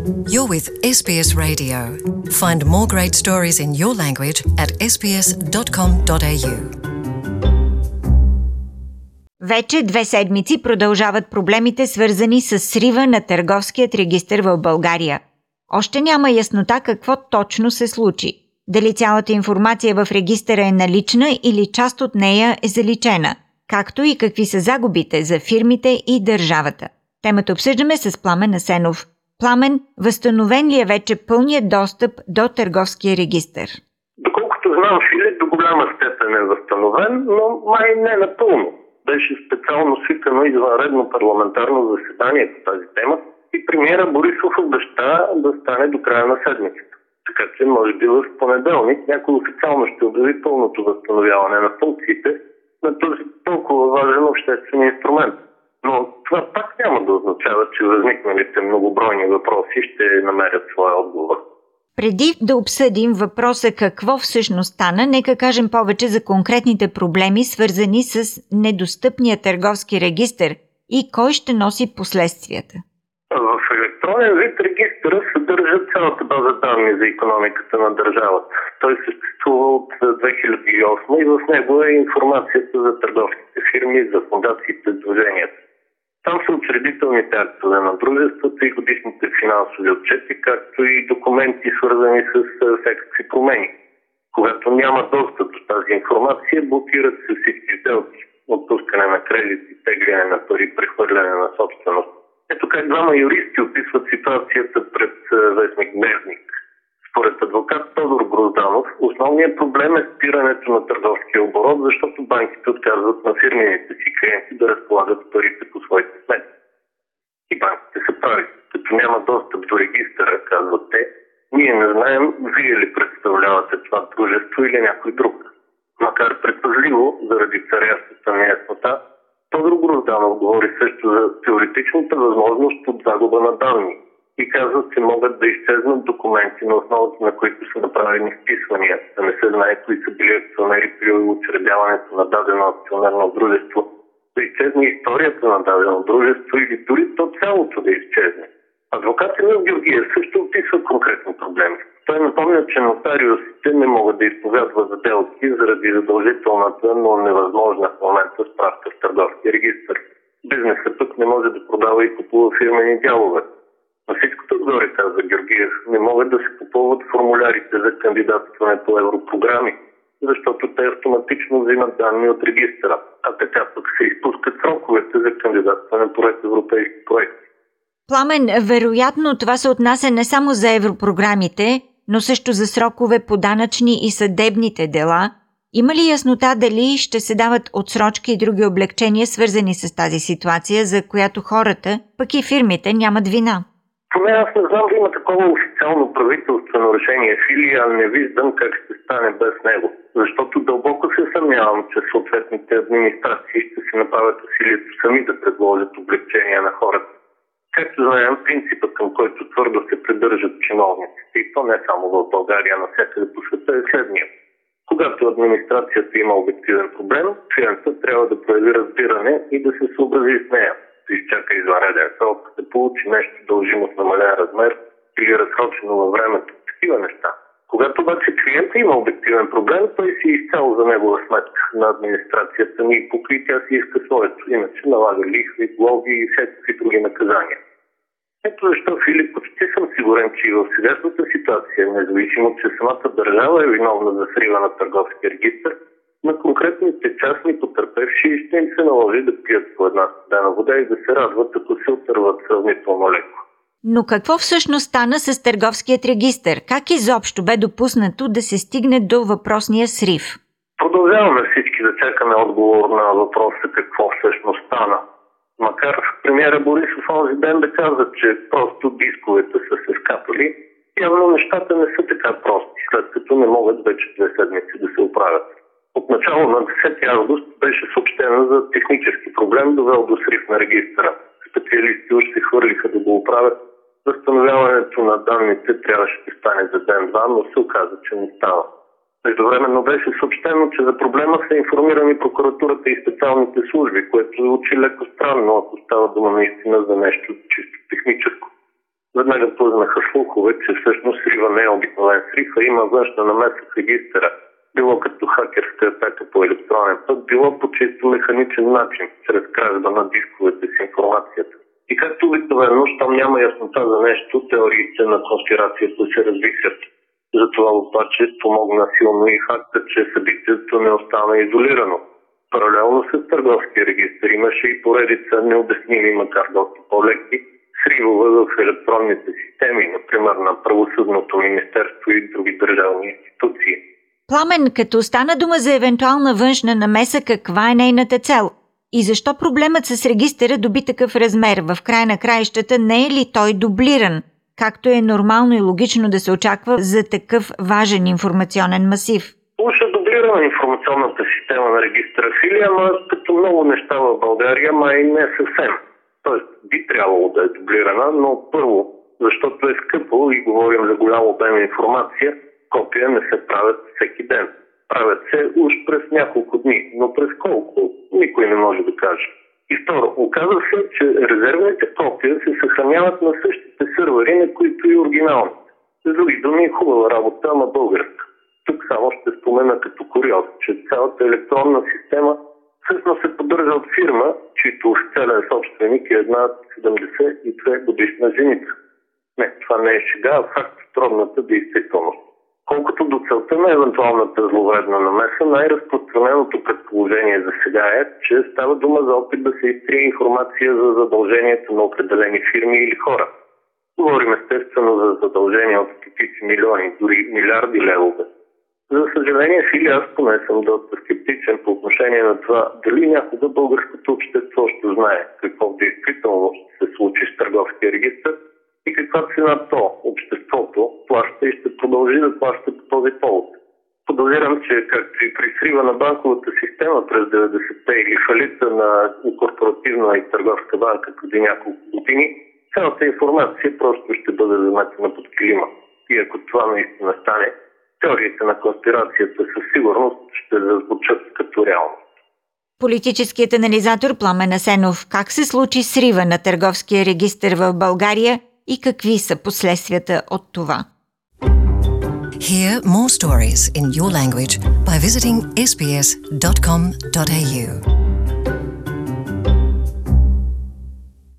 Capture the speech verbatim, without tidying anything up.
You're with Ес Би Ес Radio. Find more great stories in your language at ес би ес дот ком дот ей ю. Вече две седмици продължават проблемите, свързани с срива на търговският регистър в България. Още няма яснота какво точно се случи. Дали цялата информация в регистъра е налична или част от нея е заличена, както и какви са загубите за фирмите и държавата. Темата обсъждаме с Пламен Асенов. Пламен, възстановен ли е вече пълният достъп до търговския регистър? Доколкото знам, Филип до голяма степен е възстановен, но май не напълно. Беше специално свикано извънредно парламентарно заседание по тази тема и премиера Борисов обеща да стане до края на седмицата. Така че може би в понеделник някой официално ще обяви пълното възстановяване на функциите на този толкова важен обществен инструмент. Но това пак няма да означава, че възникналите многобройни въпроси ще намерят своя отговор. Преди да обсъдим въпроса какво всъщност стана, нека кажем повече за конкретните проблеми, свързани с недостъпния търговски регистър и кой ще носи последствията. В електронен вид регистъра съдържа цялата база данни за икономиката на държавата. Той съществува от две хиляди и осма и в него е информацията за търговските фирми, за фондациите, движенията. Там са учредителните актове на дружествата и годишните финансови отчети, както и документи, свързани с всякакви промени. Когато няма достъп до тази информация, блокират се всички сделки, отпускане на кредити, тегляне на пари, прехвърляне на собственост. Ето как двама юристи описват ситуацията пред вестник Дневник. Според адвокат Тодор Грозданов, основният проблем е спирането на търговския оборот, защото банките отказват на фирмените си клиенти да разполагат парите по своите сметки. И банките са прави. Като няма достъп до регистъра, казват те, ние не знаем вие ли представлявате това дружество или някой друг. Макар предпазливо, заради царящата неяснота, Тодор Грозданов говори също за теоретичната възможност от загуба на данни и казва, че могат да изчезнат документи, на основата на които са направени вписвания, да не се знае кои са били акционери при учредяването на дадено акционерно дружество, да изчезне историята на дадено дружество или дори то цялото да изчезне. Адвокат Емил Георгиев също описва конкретни проблеми. Той напомня, че нотариусите не могат да изповядват сделки заради задължителната, но невъзможна в момента справка в търговския регистър. Бизнесът пък не може да продава и купува фирмени дялове. На всичкото отгоре, казва Георгиев, не могат да се попълват формулярите за кандидатстване по европрограми, защото те автоматично взимат данни от регистъра, а така пък се изпускат сроковете за кандидатстване по европейски проекти. Пламен, вероятно това се отнася не само за европрограмите, но също за срокове по данъчни и съдебните дела. Има ли яснота дали ще се дават отсрочки и други облекчения, свързани с тази ситуация, за която хората, пък и фирмите, нямат вина? Поне аз не знам да има такова официално правителствено решение, Фили, а не виждам как ще стане без него. Защото дълбоко се съмнявам, че съответните администрации ще си направят усилието сами да предложат облегчения на хората. Както знаем, принципът, към който твърдо се придържат чиновниците, и то не само в България, навсякъде по света, е следния. Когато администрацията има обективен проблем, клиентът трябва да прояви разбиране и да се съобрази с нея. Да изчака извънреден срок, да получи нещо дължимо с намален размер или разсрочено във времето. Такива неща. Когато обаче клиентът има обективен проблем, той си изцяло за негова сметка на администрацията ни и покри тя си иска своето. Иначе налага лихви, глоби и всякакви други наказания. Ето защо, Филип, почти съм сигурен, че и в сегашната ситуация, независимо, че самата държава е виновна за срива на търговския регистър, на конкретните частни потърпевши ще им се наложи да пият по една студена вода и да се радват, ако се отърват сравнително леко. Но какво всъщност стана с търговският регистър? Как изобщо бе допуснато да се стигне до въпросния срив? Продължаваме всички да чакаме отговор на въпроса какво всъщност стана. Макар премиера Борисов онзи ден да каза, че просто дисковете са се скапали, явно нещата не са така прости, след като не могат вече две седмици да се оправят. От начало на десети август беше съобщено за технически проблем, довел до срив на регистъра. Специалисти още се хвърлиха да го оправят. Възстановяването на данните трябваше да стане за ден-два, но се оказа, че не става. Междувременно беше съобщено, че за проблема са информирани прокуратурата и специалните служби, което звучи леко странно, ако става дума наистина за нещо чисто техническо. Веднага плъзнаха слухове, че всъщност срива не е обикновен срив, а има външна намеса в регистъра. Било като хакерска атака по електронен път, било по чисто механичен начин, чрез кражба на дисковете с информацията. И както обикновено, щом няма яснота за нещо, теориите на конспирацията се развихрят. Затова обаче спомогна силно и факта, че събитието не остана изолирано. Паралелно с търговския регистър имаше и поредица необясними, макар доста по-леки, сривове в електронните системи, например на правосъдното министерство и други държавни институции. Пламен, като стана дума за евентуална външна намеса, каква е нейната цел? И защо проблемът с регистъра доби такъв размер? В край на краищата не е ли той дублиран, както е нормално и логично да се очаква за такъв важен информационен масив? Уж е дублирана информационната система на регистъра Фили, ама като много неща в България, май не съвсем. Тоест би трябвало да е дублирана, но първо, защото е скъпо и говорим за голям обем информация, копия не се правят всеки ден. Правят се уж през няколко дни, но през колко, никой не може да каже. И второ, оказва се, че резервните копия се съхраняват на същите сървъри, на които и оригинални. С други думи, хубава работа, ама българска. Тук само ще спомена като куриоз, че цялата електронна система всъщност се поддържа от фирма, чийто официален собственик е една седемдесет и две годишна женица. Не, това не е шега, а факт в трудната действителност. Колкото до целта на евентуалната зловредна намеса, най-разпространеното предположение за сега е, че става дума за опит да се изтрие информация за задължението на определени фирми или хора. Говорим естествено за задължения от стотици милиони, дори милиарди левове. За съжаление, Фили, аз поне съм доста скептичен по отношение на това дали някога българското общество ще знае какво действително ще се случи с търговския регистър и каква цена то, обществото, плаща и ще продължи да плаща по този повод. Подозирам, че както и при срива на банковата система през деветдесетте или фалита на корпоративна и търговска банка преди няколко години, цялата информация просто ще бъде заметена под килима. И ако това наистина стане, теориите на конспирацията със сигурност ще зазвучат като реалност. Политическият анализатор Пламен Асенов, как се случи срива на търговския регистър в България и какви са последствията от това? Hear more stories in your language by visiting s b s dot com dot a u.